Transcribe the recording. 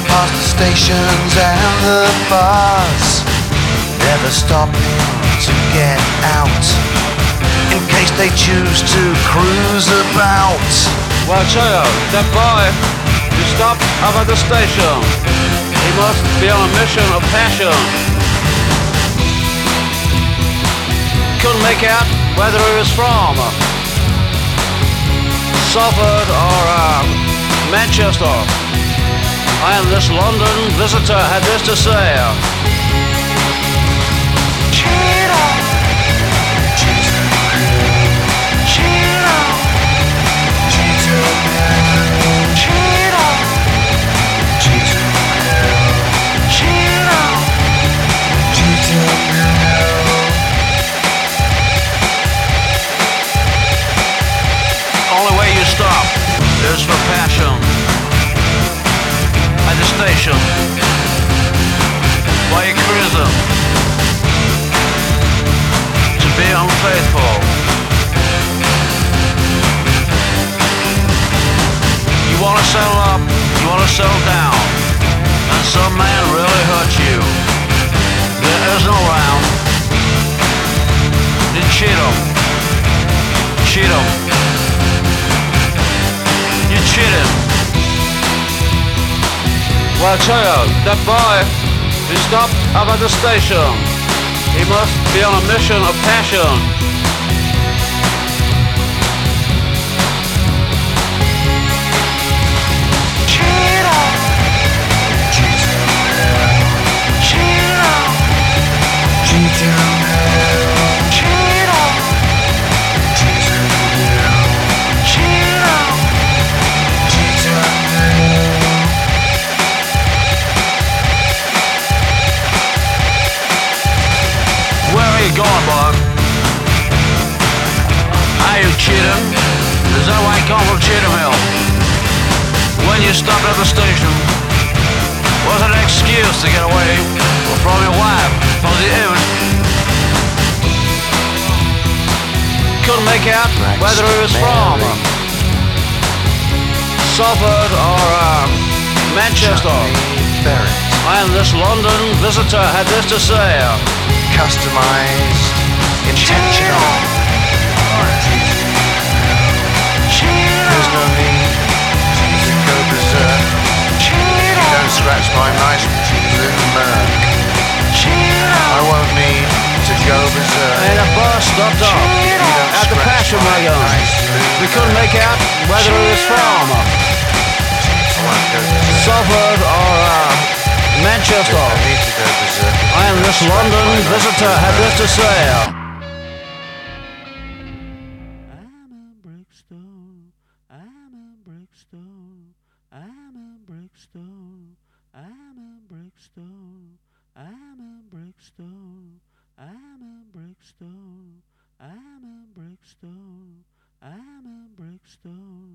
past the stations and the bars, never stopping to get out, in case they choose to cruise about. Well, Cheo, that boy who stopped up at the station, he must be on a mission of passion. Couldn't make out whether he was from Salford or Manchester. And this London visitor had this to say. Only way you stop is for passion. At the station, while you're cruising, to be unfaithful. You wanna settle up, you wanna settle down, and some man really hurt you. There is no round. You cheat him. Cheat him. You cheated. Well, Cheo, that boy who stopped up at the station, he must be on a mission of passion. Where are you going, boy? Are you cheating? Is that why you come from Cheatham Hill? When you stopped at the station, was it an excuse to get away from your wife, from the inn? Couldn't make out whether he was from Salford or Manchester. And this London visitor had this to say. Customized, intentional. There's no need to go berserk. You don't scratch my nice blue Merc. I won't need to go berserk. And a bus stopped up at the Passion Wagon. We couldn't make out whether it was from Salford or Manchester. I need to go berserk. And this London visitor had this to say.